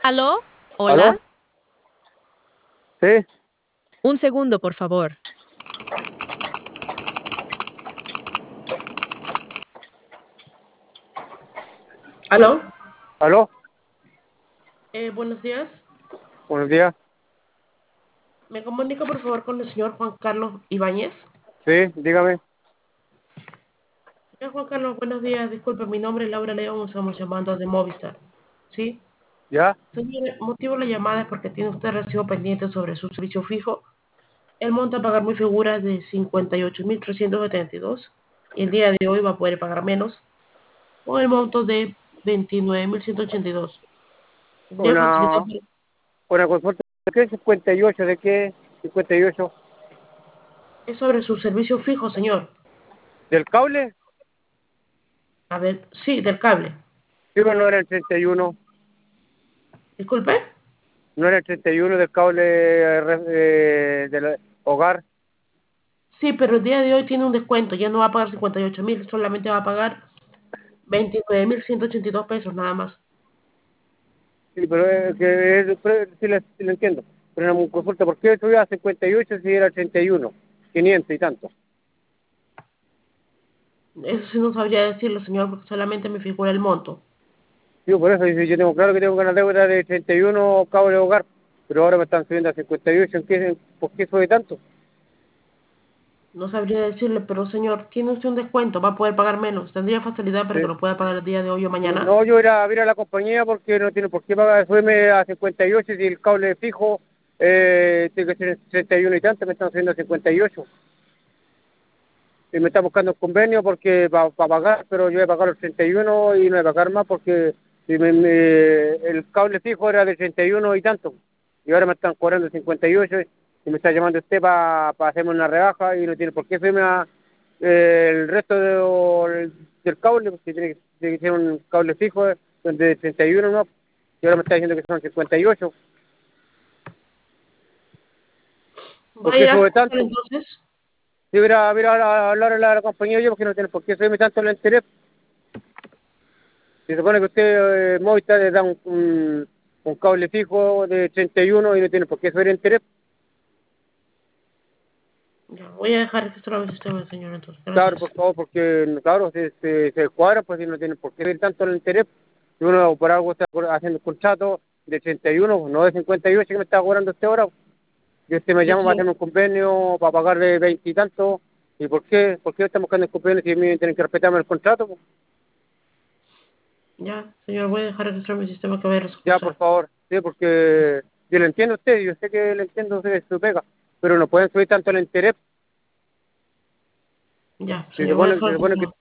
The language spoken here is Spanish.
¿Aló? ¿Aló? ¿Hola? Sí, Un segundo, por favor. ¿Aló? ¿aló? Buenos días. Buenos días. ¿Me comunica por favor con el señor Juan Carlos Ibáñez? Sí, dígame. Señor Juan Carlos, buenos días. Disculpe, mi nombre es Laura León, estamos llamando de Movistar. ¿Sí? ¿Ya? Señor, el motivo de la llamada es porque tiene usted recibo pendiente sobre su servicio fijo. El monto a pagar muy figura de 58.372 y el día de hoy va a poder pagar menos con el monto de 29.182. Tendría facilidad Una, una consulta. ¿De qué 58? ¿De qué 58? es sobre su servicio fijo, señor. ¿Del cable? A ver, sí, del cable. Digo, no era el 31. Disculpe. No era el 31 del cable del hogar. Sí, pero el día de hoy tiene un descuento, ya no va a pagar 58.000, solamente va a pagar 29.182 pesos nada más. Sí, pero sí le entiendo. Pero una consulta, ¿por qué subía a 58 si era 31? 500 y tanto. Eso sí no sabría decirlo, señor, porque solamente me figura el monto. Digo, por eso dice, yo tengo claro que tengo una deuda de 31 cable hogar, pero ahora me están subiendo a 58. ¿Por qué sube tanto? No sabría decirle, pero señor, tiene usted un descuento, va a poder pagar menos. ¿Tendría facilidad para que Sí. lo pueda pagar el día de hoy o mañana? No, yo era a ver a la compañía porque no tiene por qué pagar, subirme a 58 si el cable fijo tiene que ser 61 y tanto, me están subiendo a 58. Y me está buscando un convenio porque para pagar, pero yo voy a pagar los 31 y no voy a pagar más porque el cable fijo era de 31 y tanto. Y ahora me están cobrando 58 y me está llamando usted para hacerme una rebaja y no tiene por qué subirme el resto del cable, porque tiene que ser un cable fijo de 31, ¿no? Y ahora me está diciendo que son 58. Va ¿Por a qué ir a sube sucursal tanto? entonces. Yo voy a hablar a la compañía yo porque no tiene por qué subirme tanto el interés. Se supone que usted, Movistar, le da un cable fijo de 31 y no tiene por qué subir el interés. Ya, voy a dejar registrado el sistema, señor, entonces. Claro, por Gracias. favor, porque, claro, se cuadra, pues si no tiene por qué subir tanto el interés. Si uno por algo está haciendo un contrato de 31, no de 58 que me está cobrando usted ahora. Y usted me Ya, llama para señor. hacerme un convenio, para pagarle 20 y tanto. ¿Y por qué? ¿Por qué estamos buscando el convenio si me tienen que respetarme el contrato, pues? Ya, señor, voy a dejar registrado mi sistema que va a ir a Ya, por sucursal. favor, sí, porque yo le entiendo a usted, yo sé que le entiendo usted su pega, pero no pueden subir tanto el interés. Ya, Se señor, voy a supone, dejar se supone que registrado.